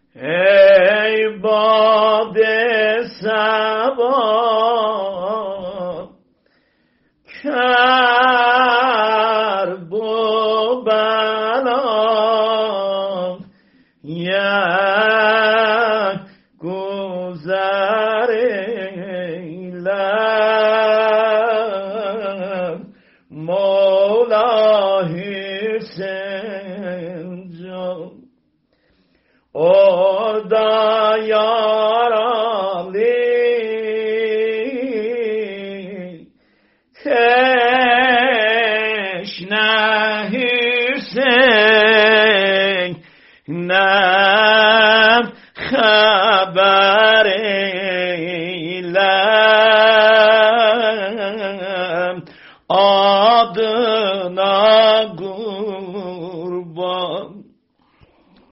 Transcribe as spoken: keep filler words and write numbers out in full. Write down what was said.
ای باد صبا کرب و بلا یک گذر ایلم مولا حسین جان او دا یار علی تشنه حسین نم خبر